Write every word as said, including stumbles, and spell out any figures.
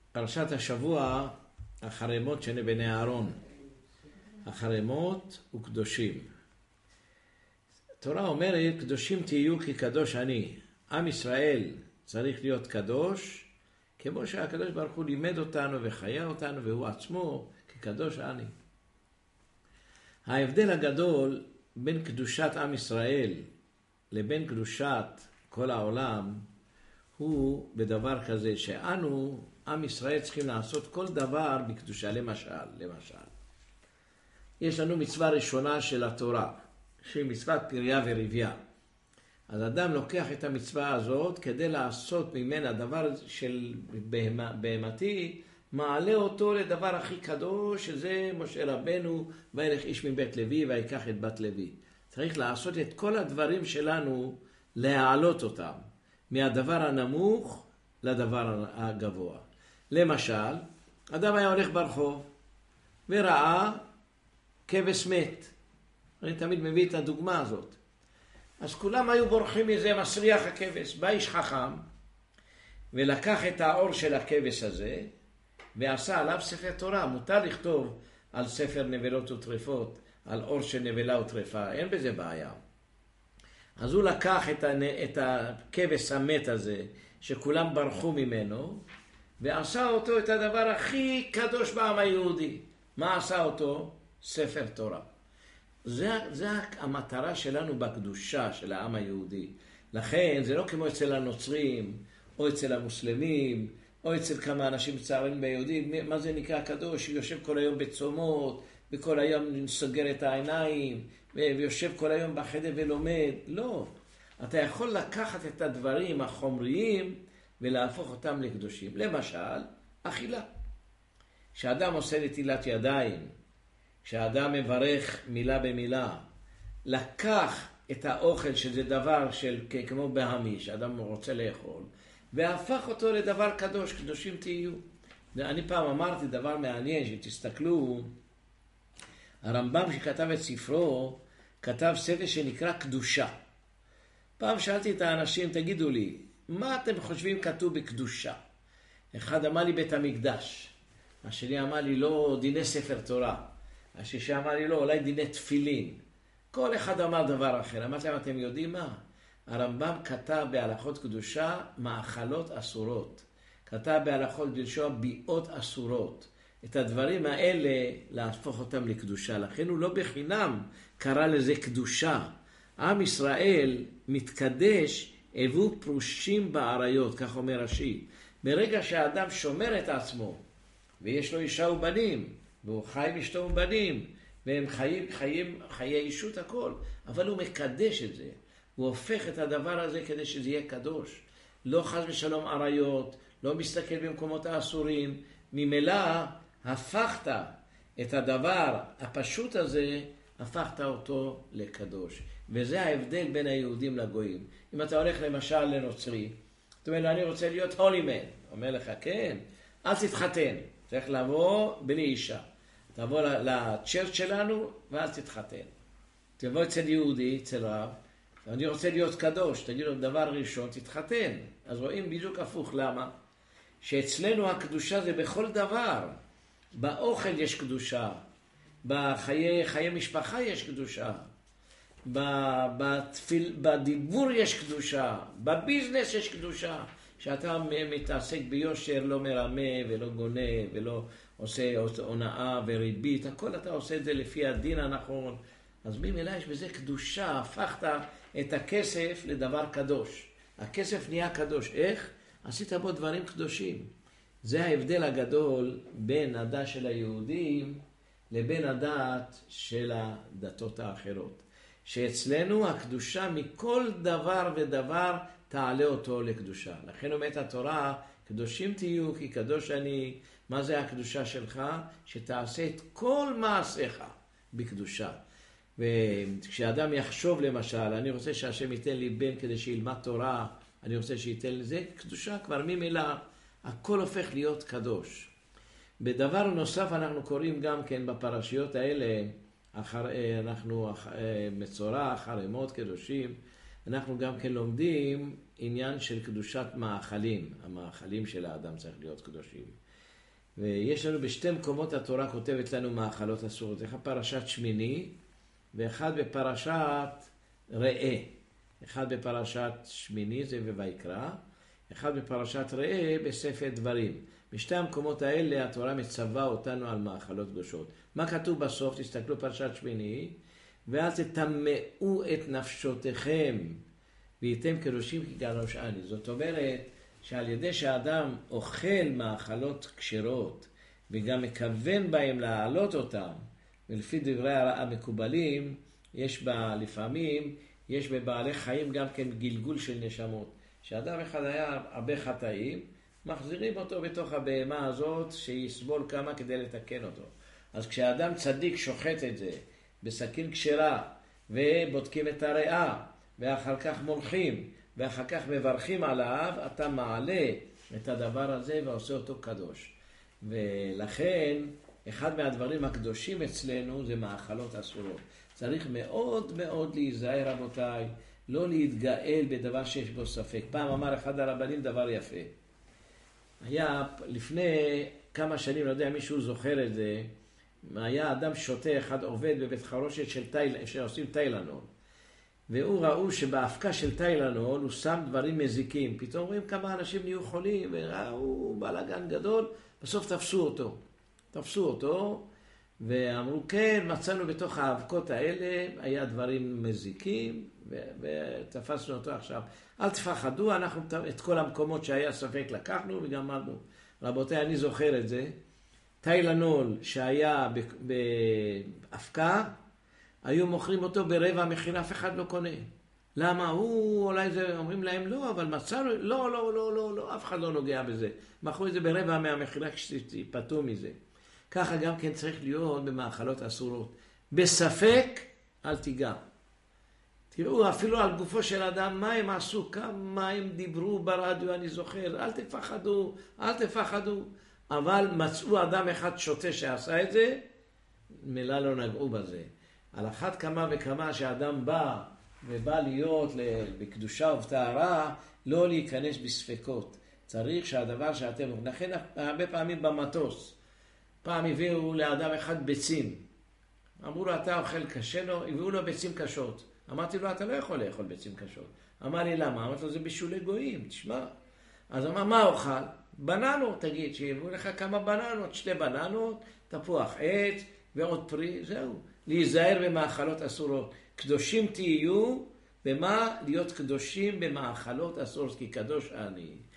פרשת השבוע, החרמות של בני אהרון. החרמות וקדושים. התורה אומרת, קדושים תהיו כי קדוש אני. עם ישראל צריך להיות קדוש, כמו שהקדוש ברוך הוא לימד אותנו וחיה אותנו, והוא עצמו כקדוש אני. ההבדל הגדול בין קדושת עם ישראל לבין קדושת כל העולם, הוא בדבר כזה שאנו, עם ישראל, צריכים לעשות כל דבר בקדושה. למשל, למשל. יש לנו מצווה ראשונה של התורה, שהיא מצוות פריה ורביה. אז אדם לוקח את המצווה הזאת כדי לעשות ממנה דבר של בהמתי, מעלה אותו לדבר הכי קדוש, שזה משה רבנו, וילך איש מבית לוי ויקח את בת לוי. צריך לעשות את כל הדברים שלנו, להעלות אותם, מהדבר הנמוך לדבר הגבוה. למשל, אדם היה הולך ברחוב, וראה כבש מת. אני תמיד מביא את הדוגמה הזאת. אז כולם היו בורחים מזה, מסריח הכבש. בא איש חכם, ולקח את האור של הכבש הזה, ועשה עליו ספר תורה. מותר לכתוב על ספר נבלות וטרפות, על אור של נבלה וטרפה, אין בזה בעיה. אז הוא לקח את, את הכבש המת הזה, שכולם ברחו ממנו, ועשה אותו את הדבר הכי קדוש בעם היהודי. מה עשה אותו? ספר תורה. זה, זה המטרה שלנו בקדושה של העם היהודי. לכן זה לא כמו אצל הנוצרים, או אצל המוסלמים, או אצל כמה אנשים צערים ביהודים. מה זה נקרא קדוש? יושב כל היום בצומות, וכל היום סוגר את העיניים, ויושב כל היום בחדר ולומד. לא. אתה יכול לקחת את הדברים החומריים, ולהפוך אותם לקדושים. למשל, אכילה. כשאדם עושה נטילת ידיים, כשאדם מברך מילה במילה, לקח את האוכל שזה דבר של כמו בהמי, שאדם רוצה לאכול, והפך אותו לדבר קדוש, קדושים תהיו. אני פעם אמרתי דבר מעניין, שתסתכלו, הרמב"ם שכתב את ספרו, כתב ספר שנקרא קדושה. פעם שאלתי את האנשים, תגידו לי, מה אתם חושבים כתוב בקדושה? אחד אמר לי בית המקדש, השני אמר לי לא דיני ספר תורה, השלישי אמר לי לא אולי דיני תפילין. כל אחד אמר דבר אחר. אמרתי להם, אתם יודעים מה? הרמב"ם כתב בהלכות קדושה מאכלות אסורות, כתב בהלכות קדושה ביאות אסורות. את הדברים האלה להפוך אותם לקדושה. לכן הוא לא בחינם קרא לזה קדושה. עם ישראל מתקדש אבו פרושים בעריות, כך אומר רש"י. ברגע שהאדם שומר את עצמו, ויש לו אישה ובנים, והוא חי עם אשתו ובנים, והם חיים, חיים, חיי אישות הכל, אבל הוא מקדש את זה. הוא הופך את הדבר הזה כדי שזה יהיה קדוש. לא חס ושלום עריות, לא מסתכל במקומות האסורים. ממילא הפכת את הדבר הפשוט הזה, הפכת אותו לקדוש. וזה ההבדל בין היהודים לגויים. אם אתה הולך למשל לנוצרי, אתה אומר לו, אני רוצה להיות הולי מן. אומר לך, כן, אל תתחתן. צריך לבוא בלי אישה. תבוא לצ'רץ' שלנו ואז תתחתן. תבוא אצל יהודי, אצל רב, אני רוצה להיות קדוש. תגיד לו, דבר ראשון, תתחתן. אז רואים בדיוק הפוך. למה? שאצלנו הקדושה זה בכל דבר. באוכל יש קדושה. בחיי חיי משפחה יש קדושה. בתפיל, בדיבור יש קדושה. בביזנס יש קדושה. שאתה מתעסק ביושר, לא מרמה ולא גונה ולא עושה הונאה וריבית. הכל אתה עושה את זה לפי הדין הנכון. אז ממילא יש בזה קדושה. הפכת את הכסף לדבר קדוש. הכסף נהיה קדוש. איך? עשית בו דברים קדושים. זה ההבדל הגדול בין הדת של היהודים לבין הדת של הדתות האחרות. שאצלנו הקדושה מכל דבר ודבר תעלה אותו לקדושה. לכן אומרת התורה, קדושים תהיו כי קדוש אני. מה זה הקדושה שלך? שתעשה את כל מעשיך בקדושה. וכשאדם יחשוב למשל, אני רוצה שהשם ייתן לי בן כדי שילמד תורה, אני רוצה שייתן לזה קדושה, כבר ממילא הכל הופך להיות קדוש. בדבר נוסף אנחנו קוראים גם כן בפרשיות האלה, אחר, אנחנו מצורע, חרמות, קדושים, אנחנו גם כן לומדים עניין של קדושת מאכלים. המאכלים של האדם צריך להיות קדושים. ויש לנו בשתי מקומות התורה כותבת לנו מאכלות אסורות. אחד פרשת שמיני ואחד בפרשת ראה. אחד בפרשת שמיני זה בויקרא, אחד בפרשת ראה בספר דברים. בשתי המקומות האלה התורה מצווה אותנו על מאכלות קדושות. מה כתוב בסוף? תסתכלו פרשת שמיני. ואז תטמאו את נפשותיכם והייתם קדושים כי קדוש אני. זאת אומרת שעל ידי שהאדם אוכל מאכלות כשרות וגם מכוון בהם להעלות אותם, ולפי דברי המקובלים יש בה לפעמים, יש בבעלי חיים גם כן גלגול של נשמות. שאדם אחד היה הרבה חטאים, מחזירים אותו בתוך הבהמה הזאת שיסבול כמה כדי לתקן אותו. אז כשאדם צדיק שוחט את זה בסכין כשרה ובודקים את הריאה ואחר כך מולכים ואחר כך מברכים עליו, אתה מעלה את הדבר הזה ועושה אותו קדוש. ולכן אחד מהדברים הקדושים אצלנו זה מאכלות אסורות. צריך מאוד מאוד להיזהר רבותיי, לא להתגאל בדבר שיש בו ספק. פעם אמר אחד הרבנים דבר יפה. היה לפני כמה שנים, לא יודע מישהו זוכר את זה, היה אדם שוטה אחד עובד בבית חרושת של תיל, שעושים טיילנול. והוא ראו שבאבקה של טיילנול הוא שם דברים מזיקים. פתאום רואים כמה אנשים נהיו חולים וראו בלגן גדול, בסוף תפסו אותו. תפסו אותו ואמרו כן, מצאנו בתוך האבקות האלה, היה דברים מזיקים ותפסנו אותו עכשיו. אל תפחדו, אנחנו את כל המקומות שהיה ספק לקחנו וגם אמרנו. רבותיי, אני זוכר את זה. טיילנול שהיה באבקה, היו מוכרים אותו ברבע מחיר, אף אחד לא קונה. למה? הוא, אולי זה, אומרים להם לא, אבל מצאנו, לא, לא, לא, לא, לא, אף אחד לא נוגע בזה. מכרו את זה ברבע מהמחירה כשתיפתו מזה. ככה גם כן צריך להיות במאכלות אסורות. בספק, אל תיגע. תראו, אפילו על גופו של אדם, מה הם עשו, כמה הם דיברו ברדיו, אני זוכר, אל תפחדו, אל תפחדו. אבל מצאו אדם אחד שוטה שעשה את זה, מילה לא נגעו בזה. על אחת כמה וכמה שאדם בא ובא להיות בקדושה ובטהרה, לא להיכנס בספקות. צריך שהדבר שאתם... לכן הרבה פעמים במטוס, פעם הביאו לאדם אחד ביצים. אמרו לו, אתה אוכל קשה לו, הביאו לו ביצים קשות. אמרתי לו, אתה לא יכול לאכול ביצים קשות. אמר לי, למה? אמרתי לו, זה בישולי גויים, תשמע. אז אמר, מה אוכל? בננות, תגיד, שיביאו לך כמה בננות, שתי בננות, תפוח עץ ועוד פרי, זהו. להיזהר במאכלות אסורות. קדושים תהיו, במה? להיות קדושים במאכלות אסורות, כי קדוש אני.